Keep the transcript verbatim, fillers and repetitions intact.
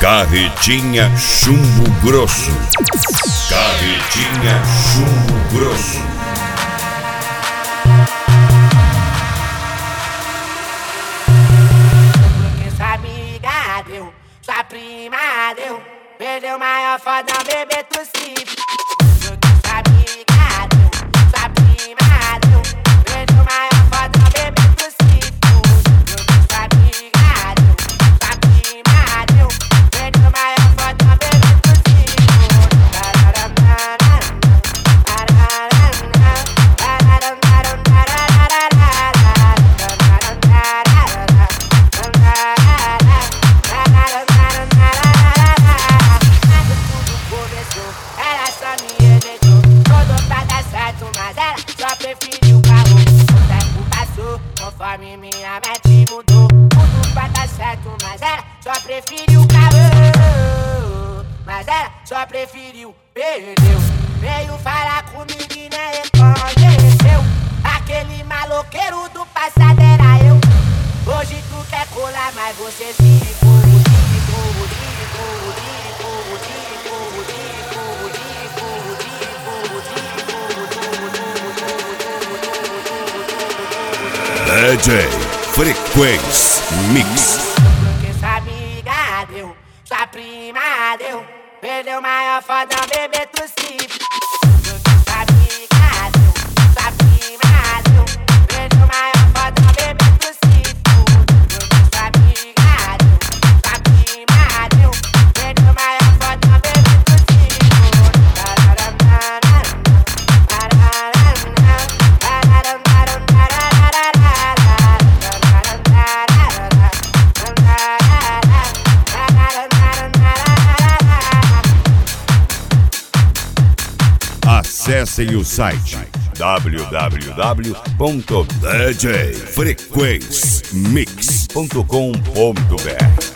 Carretinha Chumbo Grosso. Carretinha Chumbo Grosso. Porque sua amiga deu, sua prima deu, perdeu maior foda, bebê tu se. Porque sua amiga deu, sua prima deu, perdeu maior foda, bebê tu se. Porque sua amiga deu, sua prima deu, perdeu maior foda, bebê tu se. Ela só me elegeu, rodou pra dar certo, mas ela só preferiu o carro. O tempo passou, conforme minha mente mudou. Tudo pra dar certo, mas ela só preferiu o carro. Mas ela só preferiu, perdeu. Veio falar comigo e nem reconheceu. Aquele maloqueiro do passado era eu. Hoje tu quer colar, mas você se ficou. D J Frequência Mix. Porque sua amiga deu, sua prima deu, perdeu maior foda, bebê tu se. Porque sua amiga deu, sua prima deu, perdeu maior foda, bebê tu se. Porque sua amiga deu, sua prima deu, perdeu maior foda, bebê tu se. Acessem o site w w w ponto d j frequência mix ponto com ponto b r.